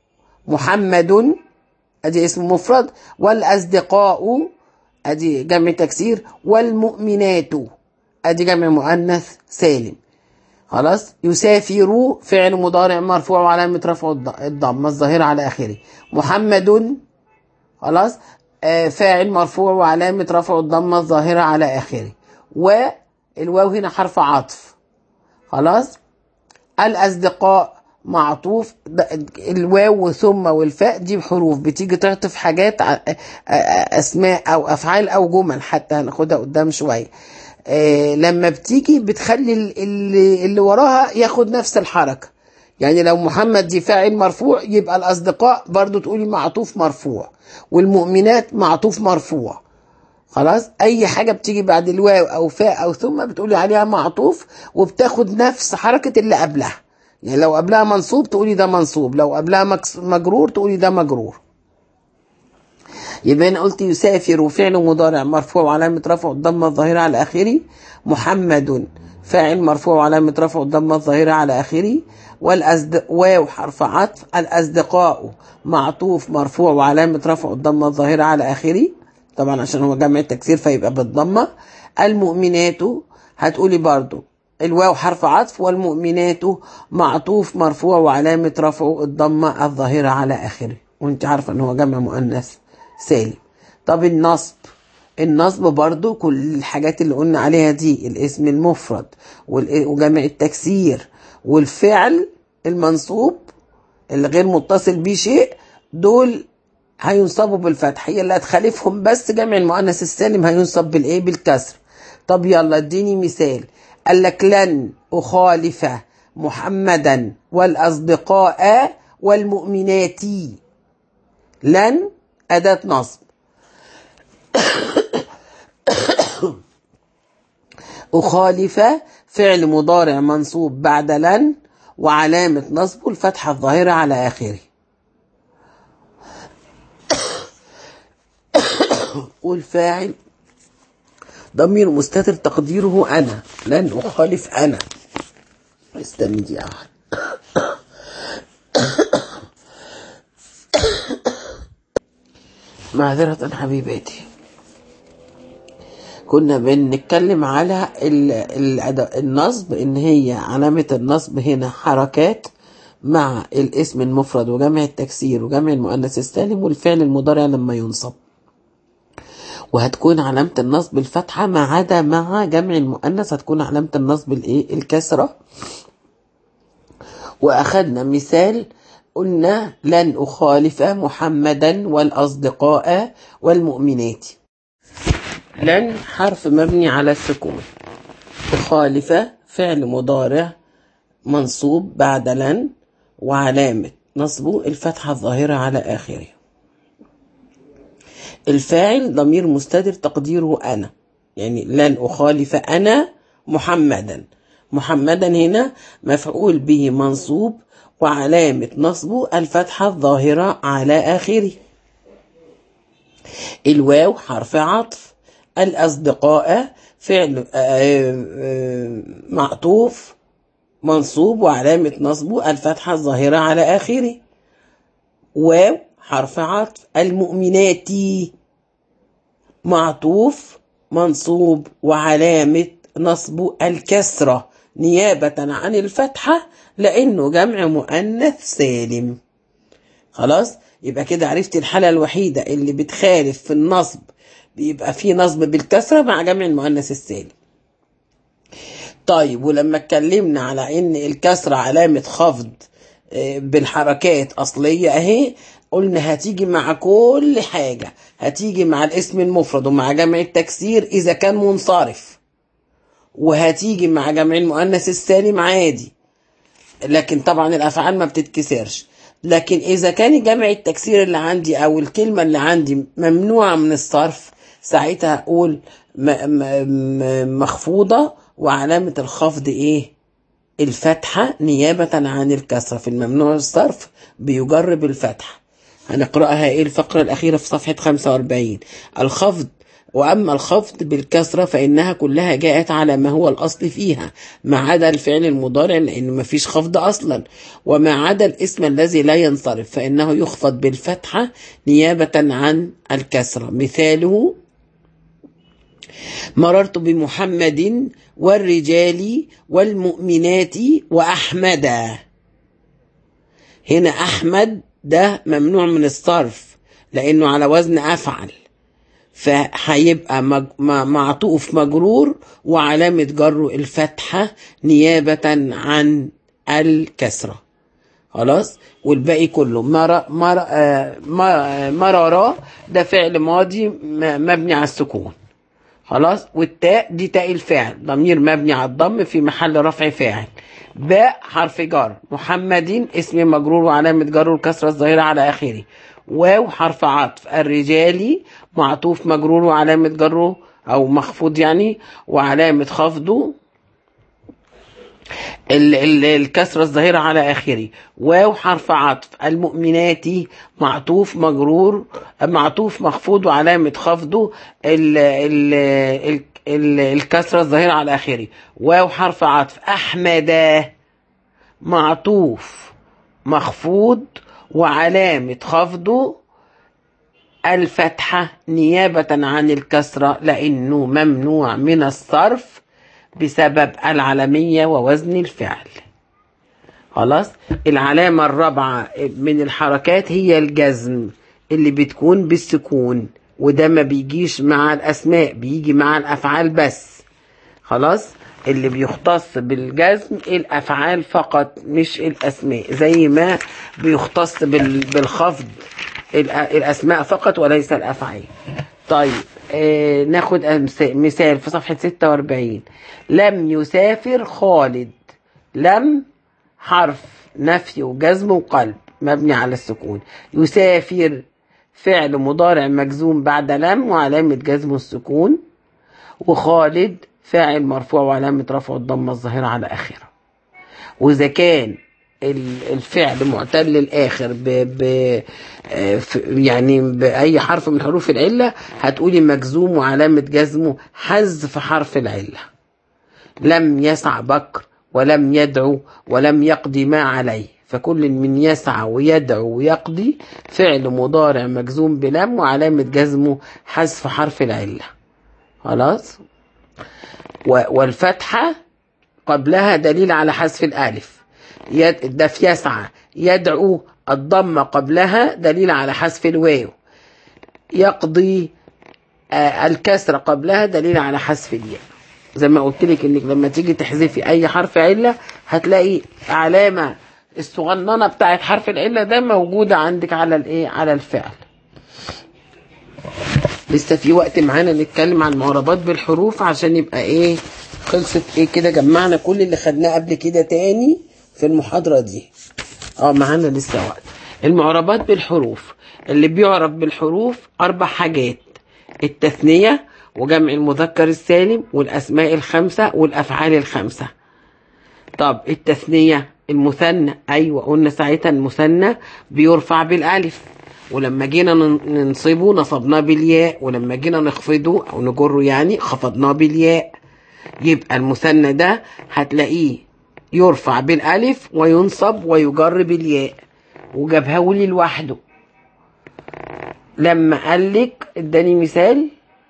محمد ادي اسم مفرد، والاصدقاء ادي جمع تكسير، والمؤمنات ادي جمع مؤنث سالم. خلاص. يسافر فعل مضارع مرفوع وعلامة رفعه الضمة الظاهرة على آخره. محمد خلاص فاعل مرفوع وعلامة رفعه الضمة الظاهرة على آخره، والواو هنا حرف عطف. خلاص. الأصدقاء معطوف، الواو ثم والفاء دي حروف بتيجي تعطف حاجات أسماء أو أفعال أو جمل، حتى هناخدها قدام شوية. لما بتيجي بتخلي اللي وراها ياخد نفس الحركة. يعني لو محمد دي فاعل مرفوع يبقى الأصدقاء برضو تقولي معطوف مرفوع، والمؤمنات معطوف مرفوع. خلاص. أي حاجة بتيجي بعد الواو أو فاء أو ثم بتقولي عليها معطوف وبتاخد نفس حركة اللي قبلها. يعني لو قبلها منصوب تقولي ده منصوب، لو قبلها مجرور تقولي ده مجرور. يبقى انا قلت يسافر فعل مضارع مرفوع وعلامة رفعه الضمة الظاهرة على آخره. محمد فاعل مرفوع وعلامة رفعه الضمة الظاهرة على آخره. واو حرف عطف. الأصدقاء معطوف مرفوع وعلامة رفعه الضمة الظاهرة على آخره، طبعا عشان هو جمع التكسير فيبقى بالضمة. المؤمنات هتقولي برضو الواو حرف عطف، والمؤمنات معطوف مرفوع وعلامة رفعه الضمة الظاهرة على آخره، وانت عارفة ان هو جمع مؤنث سالم. طب النصب برضو كل الحاجات اللي قلنا عليها دي، الاسم المفرد وجمع التكسير والفعل المنصوب اللي غير متصل بيه شيء، دول هينصبوا بالفتح. هي اللي هتخالفهم بس جمع المؤنث السالم هينصب بالايه؟ بالكسر. طب يلا اديني مثال. قال لك لن أخالف محمدا والأصدقاء والمؤمنات. لن أداة نصب، أخالف فعل مضارع منصوب بعد لن وعلامة نصبه الفتحة الظاهرة على آخره. والفاعل ضمير مستتر تقديره أنا. لن أخالف أنا. استني دي أحد. معذرة حبيباتي، كنا بنتكلم على النصب، ان هي علامة النصب هنا حركات مع الاسم المفرد وجمع التكسير وجمع المؤنث السالم والفعل المضارع لما ينصب، وهتكون علامة النصب الفتحة ما عدا مع جمع المؤنث هتكون علامة النصب الايه؟ الكسرة. واخدنا مثال قلنا لن أخالف محمدا والأصدقاء والمؤمنات. لن حرف مبني على السكون، أخالف فعل مضارع منصوب بعد لن وعلامة نصبه الفتحة الظاهرة على آخره. الفاعل ضمير مستتر تقديره أنا، يعني لن أخالف أنا محمدا. محمدا هنا مفعول به منصوب وعلامة نصبه الفتحة الظاهرة على آخره. الواو حرف عطف. الأصدقاء فعل معطوف منصوب وعلامة نصبه الفتحة الظاهرة على آخره. واو حرف عطف. المؤمنات معطوف منصوب وعلامة نصبه الكسرة نيابة عن الفتحة لأنه جمع مؤنث سالم. خلاص، يبقى كده عرفت الحالة الوحيدة اللي بتخالف في النصب بيبقى فيه نصب بالكسرة مع جمع المؤنث السالم. طيب، ولما اتكلمنا على ان الكسرة علامة خفض بالحركات أصلية اهي، قلنا هتيجي مع كل حاجة، هتيجي مع الاسم المفرد ومع جمع التكسير إذا كان منصرف، وهتيجي مع جمع المؤنث السالم عادي، لكن طبعا الأفعال ما بتتكسرش. لكن إذا كان جمع التكسير اللي عندي أو الكلمة اللي عندي ممنوعة من الصرف، ساعتها أقول مخفوضة وعلامة الخفض إيه؟ الفتحة نيابة عن الكسرة. في الممنوع الصرف بيجرب الفتحة. هنقرأها إيه الفقرة الأخيرة في صفحة 45. الخفض، وأما الخفض بالكسرة فإنها كلها جاءت على ما هو الأصل فيها ما عدا الفعل المضارع لأنه ما فيش خفض أصلا، وما عدا الاسم الذي لا ينصرف فإنه يخفض بالفتحة نيابة عن الكسرة. مثاله مررت بمحمد والرجال والمؤمنات وأحمد. هنا أحمد ده ممنوع من الصرف لأنه على وزن أفعل، فهيبقى معطوف مجرور وعلامة جره الفتحة نيابة عن الكسرة. خلاص، والباقي كله مرارا ده فعل ماضي مبني على السكون. خلاص، والتاء دي تاء الفاعل ضمير مبني على الضم في محل رفع فاعل. باء حرف جر. محمد اسم مجرور وعلامة جره الكسرة الظاهرة على آخره. واو حرف عطف. الرجال معطوف مجرور وعلامة جره أو مخفوض يعني وعلامة خفضه الكسرة الظاهرة على آخره. واو حرف عطف. المؤمنات معطوف مجرور، معطوف مخفوض وعلامة خفضه الكسرة الظاهرة على آخره. واو حرف عطف. أحمد معطوف مخفوض وعلامة خفضه الفتحة نيابة عن الكسرة، لأنه ممنوع من الصرف بسبب العلمية ووزن الفعل. خلاص. العلامة الرابعة من الحركات هي الجزم اللي بتكون بالسكون، وده ما بيجيش مع الأسماء، بيجي مع الأفعال بس. خلاص. اللي بيختص بالجزم الأفعال فقط مش الأسماء، زي ما بيختص بالخفض الأسماء فقط وليس الأفعال. طيب ناخد مثال في صفحة 46. لم يسافر خالد. لم حرف نفي وجزم وقلب مبني على السكون. يسافر فعل مضارع مجزوم بعد لم وعلامة جزم السكون. وخالد فاعل مرفوع وعلامة رفع الضمة الظاهرة على آخره. وإذا كان الفعل معتل الآخر يعني بأي حرف من حروف العلة هتقولي مجزوم وعلامة جزمه حذف حرف العلة. لم يسع بكر ولم يدعو ولم يقضي ما عليه، فكل من يسعى ويدعو ويقضي فعل مضارع مجزوم بلم وعلامة جزمه حذف حرف العلة. خلاص. والفتحة قبلها دليل على حذف الألف. ده في يسعى. يدعو الضمة قبلها دليل على حذف الواو. يقضي الكسرة قبلها دليل على حذف الياء. زي ما قلت لك انك لما تيجي تحذفي اي حرف علة هتلاقي علامة الصغننة بتاعت حرف العلة ده موجودة عندك على على الفعل. لسه في وقت معانا نتكلم عن المعربات بالحروف عشان يبقى خلصت كده، جمعنا كل اللي خدناه قبل كده تاني في المحاضرة دي. معانا لسه وقت. المعربات بالحروف اللي بيعرف بالحروف 4 حاجات: التثنية وجمع المذكر السالم والأسماء الخمسة والأفعال الخمسة. طب التثنية المثنى، أيوة قلنا ساعتها المثنى بيرفع بالألف، ولما جينا ننصبه نصبناه بالياء، ولما جينا نخفضه أو نجره يعني خفضناه بالياء. يبقى المثنى ده هتلاقيه يرفع بالألف وينصب ويجر بالياء، وجابها لي لوحده. لما قالك اداني مثال،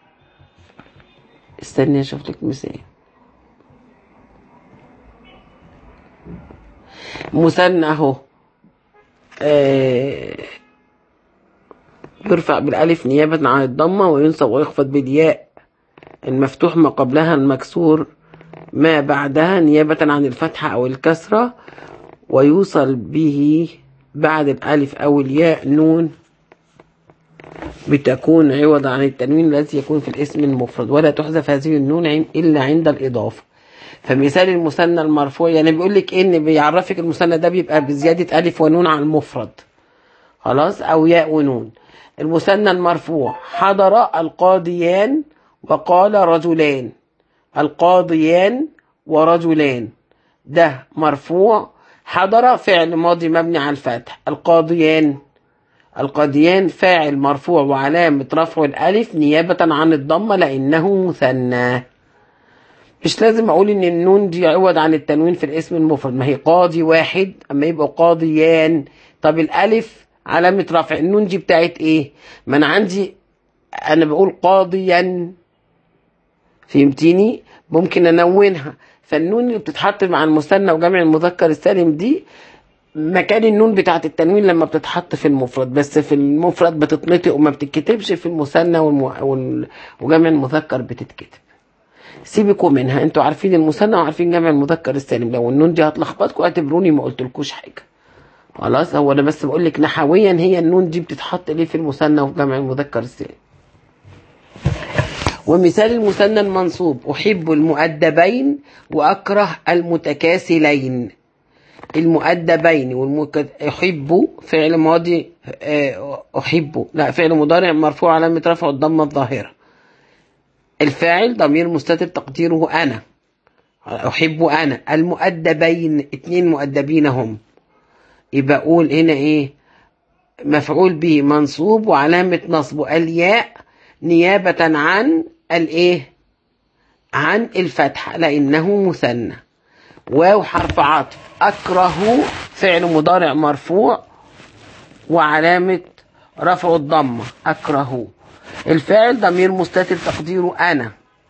استني اشوف لك مثال. مثنى اهو يرفع بالالف نيابة عن الضمة وينصب ويخفض بالياء المفتوح ما قبلها المكسور ما بعدها نيابة عن الفتحة او الكسرة، ويوصل به بعد الالف او الياء نون بتكون عوض عن التنوين الذي يكون في الاسم المفرد، ولا تحذف هذه النون إلا عند الإضافة. فمثال المثنى المرفوع يعني بيقول لك ان بيعرفك المثنى ده بيبقى بزيادة ألف ونون على المفرد. خلاص. أو ياء ونون. المثنى المرفوع: حضر القاضيان وقال رجلان. القاضيان ورجلان ده مرفوع. حضر فعل ماضي مبني على الفتح. القاضيان فاعل مرفوع وعلامة رفع الألف نيابة عن الضمة لأنه مثنى. مش لازم أقول إن النون دي عوض عن التنوين في الاسم المفرد، ما هي قاضي واحد أما يبقى قاضيان. طب الألف علامة رفع، النون دي بتاعت إيه؟ ما أنا عندي أنا بقول قاضيا، فهمتيني؟ ممكن أنونها. فالنون اللي بتتحط مع المثنى وجمع المذكر السالم دي مكان النون بتاعت التنوين لما بتتحط في المفرد، بس في المفرد بتتنطق وما بتتكتبش، في المثنى وجمع المذكر بتتكتب. سيبكوا منها، انتوا عارفين المثنى وعارفين جمع المذكر السالم. لو النون دي هتلخبطكم اعتبروني ما قلتلكوش حاجه. خلاص. هو انا بس بقول لك نحويا هي النون دي بتتحط ليه في المثنى وفي جمع المذكر السالم. ومثال المثنى المنصوب: احب المؤدبين واكره المتكاسلين. المؤدبين أحب فعل ماضي أحب لا فعل مضارع مرفوع علامة رفع الضمة الظاهرة. الفاعل ضمير مستتر تقديره أنا. أحب أنا المؤدبين، 2 مؤدبين هم. يبقى أقول هنا إيه؟ مفعول به منصوب وعلامة نصبه الياء نيابة عن الإيه؟ عن الفتحة لأنه مثنى. واو حرف عطف. أكره فعل مضارع مرفوع وعلامة رفع الضمة أكره. الفاعل ضمير مستتر تقديره أنا.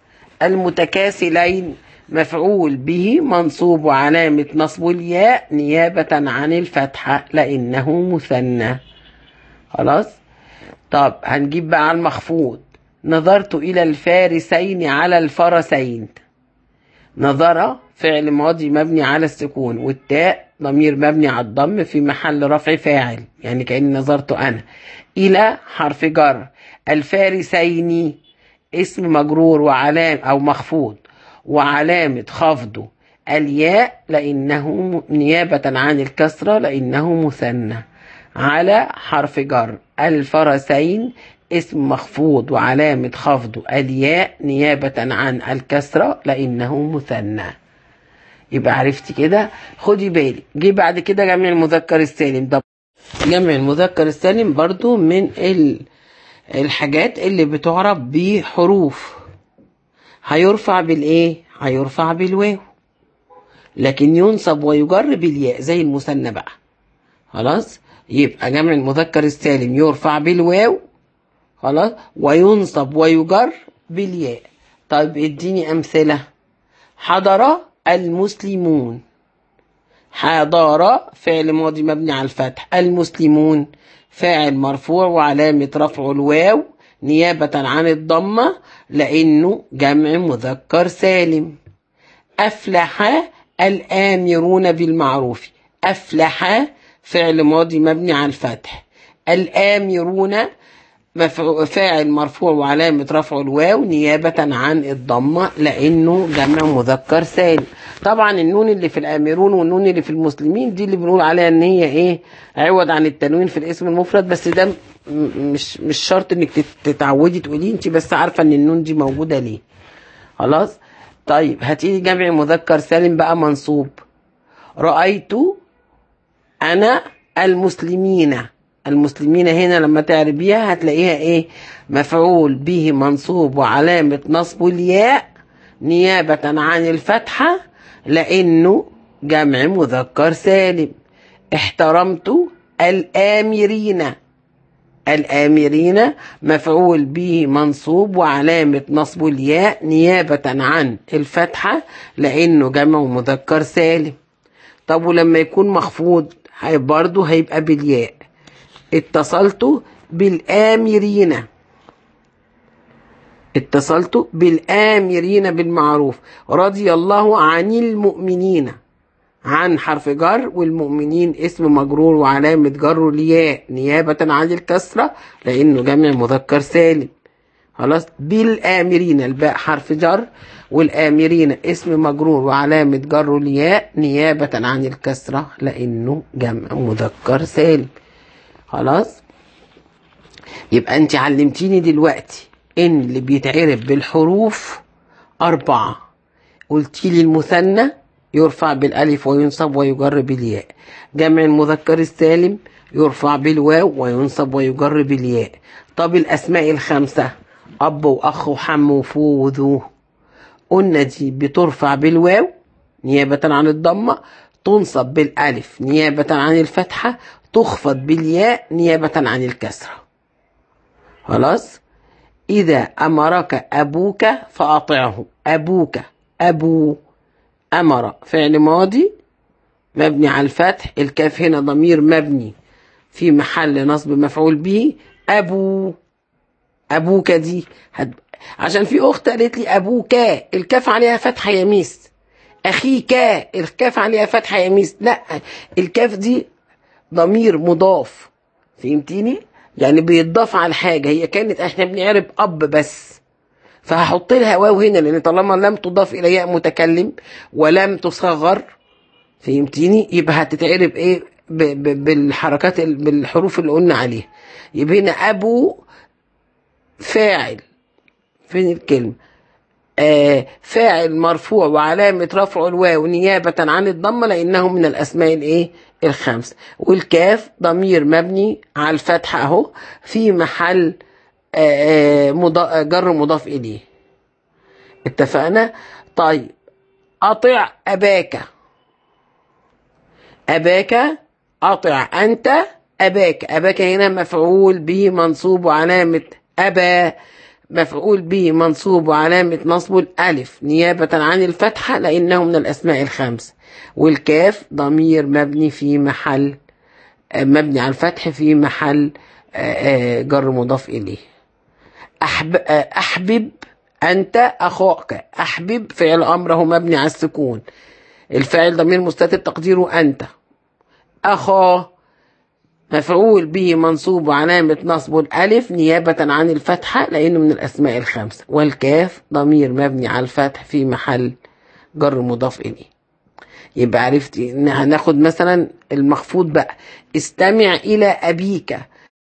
المتكاسلين مفعول به منصوب وعلامة نصب الياء نيابة عن الفتحة لأنه مثنى. خلاص. طب هنجيب بقى على المخفوض. نظرت إلى الفارسين على الفرسين. نظر فعل ماضي مبني على السكون والتاء ضمير مبني على الضم في محل رفع فاعل، يعني كأني نظرت أنا. إلى حرف جر. الفارسين اسم مجرور وعلام أو مخفوض وعلامة خفضه الياء لأنه نيابة عن الكسرة لأنه مثنى. على حرف جر. الفرسين اسم مخفوض وعلامة خفضه الياء نيابة عن الكسرة لأنه مثنى. يبقى عرفتي كده. خدي بالي جه بعد كده جمع المذكر السالم. ده جمع المذكر السالم برضو من الحاجات اللي بتعرف بحروف. هيرفع بالايه؟ هيرفع بالواو، لكن ينصب ويجر بالياء زي المثنى بقى. خلاص. يبقى جمع المذكر السالم يرفع بالواو، خلاص، وينصب ويجر بالياء. طيب اديني امثله. حضر المسلمون. حضر فعل ماضي مبني على الفتح. المسلمون فاعل مرفوع وعلامة رفعه الواو نيابة عن الضمة لأنه جمع مذكر سالم. أفلح الآمرون بالمعروف. أفلح فعل ماضي مبني على الفتح. الآمرون فاعل مرفوع وعلامة رفعه الواو نيابة عن الضمة لأنه جمع مذكر سالم. طبعا النون اللي في الآمرون والنون اللي في المسلمين دي اللي بنقول عليها ان هي ايه؟ عوض عن التنوين في الاسم المفرد، بس ده مش شرط انك تتعودي تقولي انت بس عارفة ان النون دي موجودة ليه. خلاص. طيب هتيجي جمع مذكر سالم بقى منصوب. رأيت أنا المسلمين. المسلمين هنا لما تعربيها هتلاقيها ايه؟ مفعول به منصوب وعلامة نصب الياء نيابة عن الفتحة لأنه جمع مذكر سالم. احترمت الآمرين. الآمرين مفعول به منصوب وعلامة نصب الياء نيابة عن الفتحة لأنه جمع مذكر سالم. طب ولما يكون مخفوض برضه هيبقى بالياء. اتصلت بالآمرين. اتصلت بالآمرين بالمعروف. رضي الله عن المؤمنين. عن حرف جر والمؤمنين اسم مجرور وعلامة جره الياء نيابة عن الكسرة لأنه جمع مذكر سالم. خلاص. بالآمرين الباء حرف جر والآمرين اسم مجرور وعلامة جره الياء نيابة عن الكسرة لأنه جمع مذكر سالم. خلاص. يبقى انت علمتيني دلوقتي ان اللي بيتعرف بالحروف 4. قلتي لي المثنى يرفع بالالف وينصب ويجر بالياء. جمع المذكر السالم يرفع بالواو وينصب ويجر بالياء. طب الاسماء 5 اب واخ وحم وفو وذو قلنا دي بترفع بالواو نيابة عن الضمة، تنصب بالالف نيابة عن الفتحة، تخفض بالياء نيابة عن الكسرة. خلاص. إذا أمرك أبوك فأطعه. أبوك أبو. أمر فعل ماضي مبني على الفتح. الكاف هنا ضمير مبني في محل نصب مفعول به. أبو. أبوك دي عشان في أخت قالت لي أبوك الكاف عليها فتحة يا ميس. أخيك الكاف عليها فتحة يا ميس. لا، الكاف دي ضمير مضاف. فهمتيني؟ يعني بيتضاف على حاجة. هي كانت احنا بنعرب أب بس، فهحط لها واو هنا لأن طالما لم تضاف إلى ياء متكلم ولم تصغر، فهمتيني؟ يبقى هتتعرب ايه؟ بالحركات بالحروف اللي قلنا عليها. يبقى هنا أبو فاعل. فين الكلمة؟ فاعل مرفوع وعلامة رفعه الواو نيابة عن الضمة لأنه من الأسماء الإيه الخمس. والكاف ضمير مبني على الفتحة أهو في محل جر مضاف إليه. اتفقنا؟ طيب أطع أباك، أباك أطع أنت أباك. أباك هنا مفعول به منصوب وعلامة أبا، مفعول به منصوب وعلامة نصب الألف نيابة عن الفتحة لأنه من الأسماء الخمس. والكاف ضمير مبني في محل مبني على الفتح في محل جر مضاف إليه. أحبب أنت أخاك، أحبب فعل أمره مبني على السكون، الفاعل ضمير مستتر تقديره أنت. أخا مفعول به منصوب وعلامة نصب الألف نيابة عن الفتحة لأنه من الأسماء الخمسة. والكاف ضمير مبني على الفتح في محل جر مضاف إليه. يبقى عرفت إن هناخد مثلا المخفوض بقى. استمع إلى أبيك،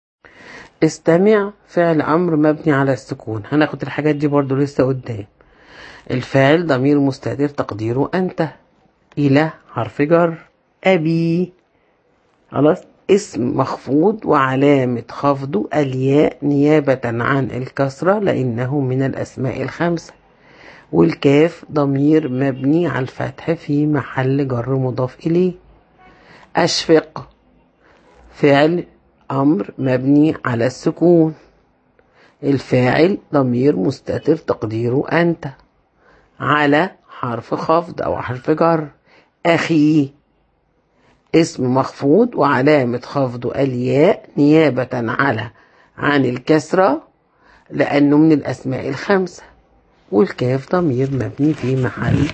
استمع فعل أمر مبني على السكون، هناخد الحاجات دي برضو لسه قدام. الفاعل ضمير مستتر تقديره أنت، إلى حرف جر، أبي خلاص اسم مخفوض وعلامة خفضه الياء نيابة عن الكسرة لأنه من الأسماء الخمسة. والكاف ضمير مبني على الفتح في محل جر مضاف إليه. أشفق فعل أمر مبني على السكون، الفاعل ضمير مستتر تقديره أنت، على حرف خفض أو حرف جر. أخي اسم مخفوض وعلامة خفضه الياء نيابة عن الكسرة لأنه من الأسماء الخمسة. والكاف ضمير مبني في محل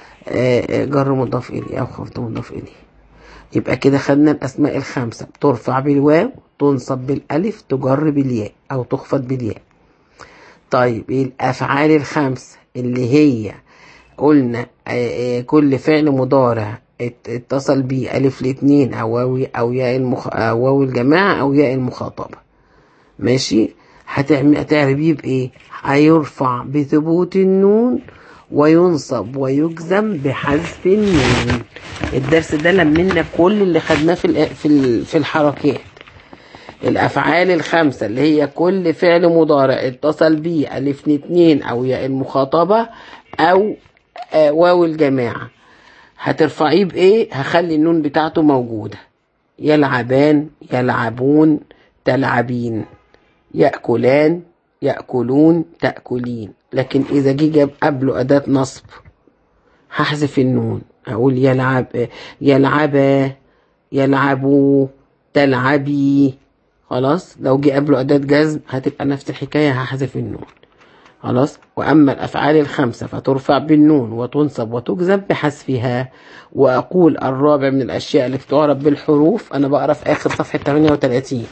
جر مضاف إليه أو خفض مضاف إليه. يبقى كده خدنا الأسماء الخمسة، بترفع بالواو، تنصب بالألف، تجر بالياء أو تخفض بالياء. طيب الأفعال الخمسة اللي هي قلنا كل فعل مضارع اتصل بيه ألف الاثنين أو واو ياء أو واو الجماعة أو ياء المخاطبة، ماشي، هتعربيه بإيه؟ هيرفع بثبوت النون وينصب ويجزم بحذف النون. الدرس ده لمنا كل اللي خدناه في الحركات. الأفعال الخمسة اللي هي كل فعل مضارع اتصل بيه ألف اثنين أو ياء المخاطبة أو واو الجماعة، هترفعيه بإيه؟ هخلي النون بتاعته موجودة. يلعبان، يلعبون، تلعبين، يأكلان، يأكلون، تأكلين. لكن إذا جاب قبله أداة نصب هحذف النون، أقول يلعبا، يلعبوا، تلعبي. خلاص لو جه قبله أداة جزم هتبقى نفس الحكاية، هحذف النون. خلاص. وأما الأفعال الخمسة فترفع بالنون وتنصب وتجزم بحذفها. وأقول الرابع من الأشياء التي تعرب بالحروف، أنا بقرأ في آخر صفحة 38.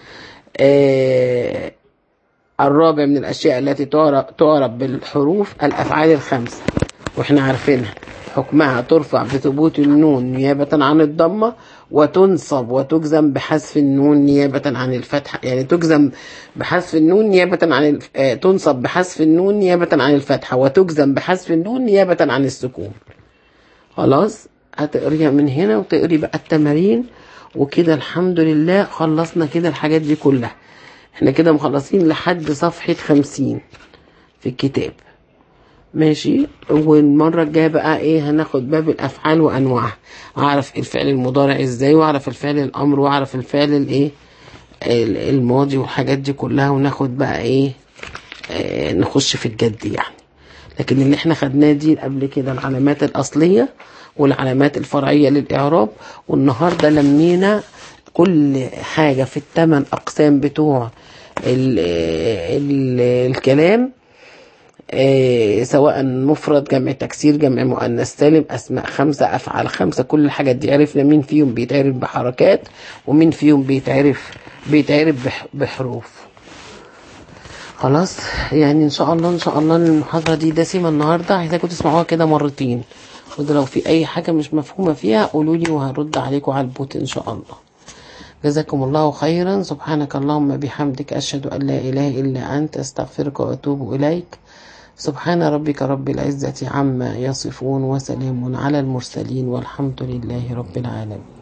الرابع من الأشياء التي تعرب بالحروف الأفعال الخمسة، وإحنا عارفينها حكمها ترفع بثبوت النون نيابة عن الضمة، وتنصب وتجزم بحذف النون نيابة عن الفتحة. يعني تجزم بحذف النون نيابة عن تنصب بحذف النون نيابة عن الفتحة، وتجزم بحذف النون نيابة عن السكون. خلاص هتقريها من هنا وتقري بقى التمارين. وكده الحمد لله خلصنا كده الحاجات دي كلها. احنا كده مخلصين لحد صفحة 50 في الكتاب، ماشي. والمرة الجاية بقى ايه؟ هناخد باب الافعال وانواعها، اعرف الفعل المضارع ازاي، واعرف الفعل الامر، واعرف الفعل الايه الماضي والحاجات دي كلها. وناخد بقى ايه نخش في الجد يعني. لكن اللي احنا خدناه دي قبل كده العلامات الاصلية والعلامات الفرعية للاعراب. والنهاردة لمينا كل حاجة في الثمان اقسام بتوع الكلام، سواء مفرد، جمع تكسير، جمع مؤنث سالم، اسماء خمسة، افعال خمسة. كل الحاجات دي عرفنا مين فيهم بيتعرف بحركات ومين فيهم بيتعرف بحروف. خلاص يعني ان شاء الله المحاضرة دي دسمة النهاردة، عايزاكم تسمعوها كده مرتين. وده لو في اي حاجة مش مفهومة فيها قولوا لي وهرد عليكم على البوت ان شاء الله. جزاكم الله خيرا. سبحانك اللهم بحمدك، أشهد أن لا إله إلا أنت، أستغفرك وأتوب إليك. سبحان ربك رب العزة عما يصفون، وسلام على المرسلين، والحمد لله رب العالمين.